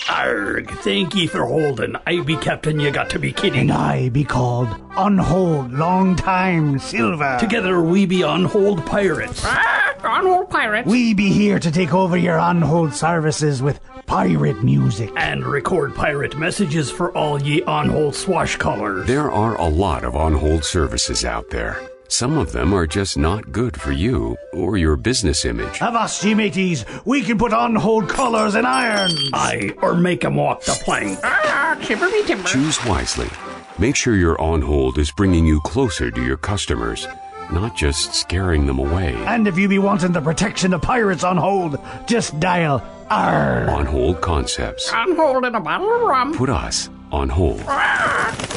Arg, thank ye for holding. I be Captain, you got to be kidding. And I be called Unhold Long Time Silver. Together we be Unhold Pirates. Unhold Pirates. We be here to take over your Unhold services with pirate music. And record pirate messages for all ye Unhold swashcallers. There are a lot of on-hold services out there. Some of them are just not good for you or your business image. Avast ye mateys, we can put Unhold collars and irons. Aye, or make 'em walk the plank. Timber me timber. Choose wisely. Make sure your on-hold is bringing you closer to your customers, not just scaring them away. And if you be wanting the protection of pirates on hold, just dial R. On-hold concepts. On hold in a bottle of rum. Put us on hold.